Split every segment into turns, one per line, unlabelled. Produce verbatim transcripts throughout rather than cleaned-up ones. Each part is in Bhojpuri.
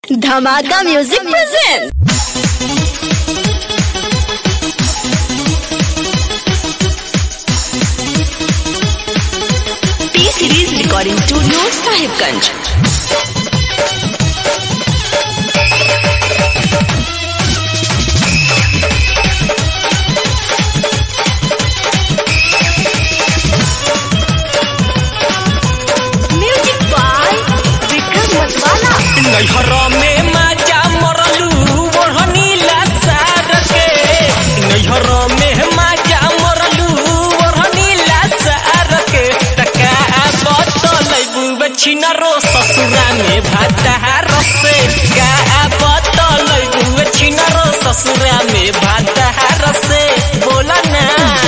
धमाका music present. P series recording studio Sahibganj. Music by Vikram Matwala.
नैहर में माजा मरलू ओढ़नी लासार के, नैहर में माजा मरलू ओढ़नी लासार के। टका बतलैबू छिनरो ससुरा में भातार से, का बतलैबू छिनरो ससुरा में भातार से। बोला ना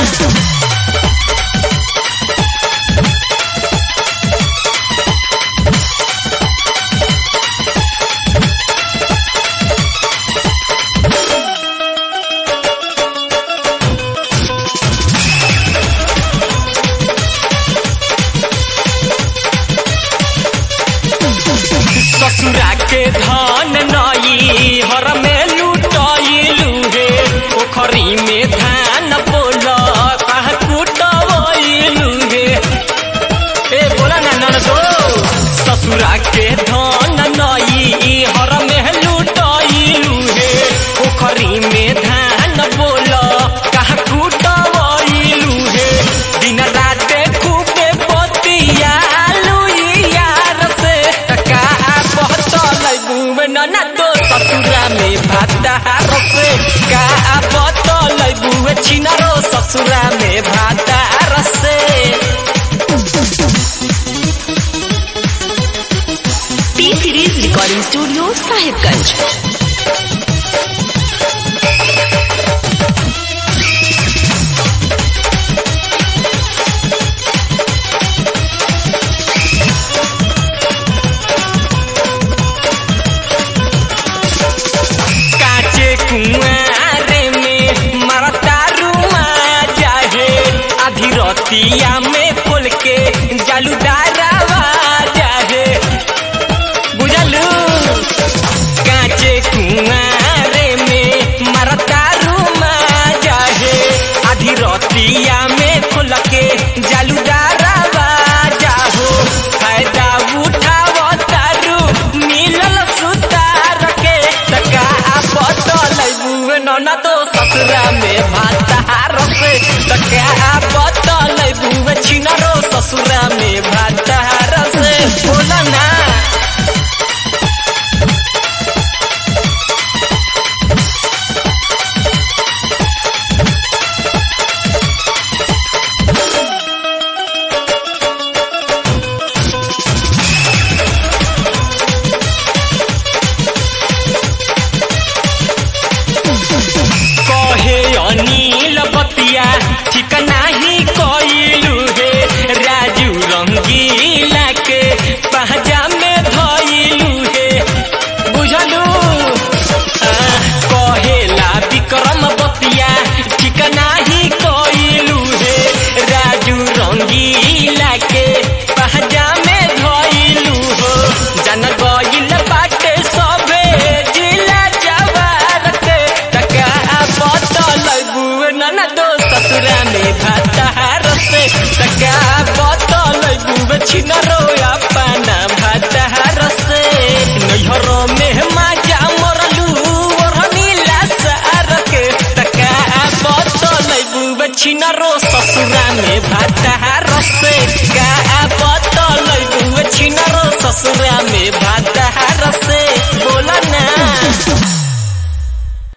ससुरा के धन नई हर में लुटैलू हे, पोखरी में धान बोल कहाँ कुटवैलू हे। ए बोला ना ननदो, ससुरा के धन नई हर में लुटैलू हे, पोखरी में धान बोल कहाँ कुटवैलू हे। दिन रात खूबे बतियालू यार से, टका ना तो ससुरा में भातार से, का बतलैबू छिनरो ससुरा में भातार से।
P series recording studio Sahibganj.
कुआरे में मरतारू माजा है, आधी रतिया में खोल के जालूदारावा जाहे। बुझलू काचे कुआरे में मरतारू माजा है, आधी रतिया में खोल के जालूदारावा जाहो। फायदा उठावतारू मिलल सुतार के, टका ना तो ससुरा में भातार से, टका बतलैबू छिनरो ससुरा में भातार से। बोला ना अनिल बतिया ठीक नाही कइलू हे, राजू रंगीला के पहजा में धइलू हे। बुझलू कहेला विक्रम बतिया ठीक नाही कइलू हे, राजू रंगीला के पहजा में धइलू हो। जन गइल बाटे सबे जिला जवार के, टका बतलैबू ना तो ससुरा में भातार से, टका बतलैबू छिनरो अपना भातार से। नैहर में माजा मरलू ओढ़नी लासार के, टका बतलैबू छिनरो ससुरा में भातार से, का बतलैबू छिनरो ससुरा में।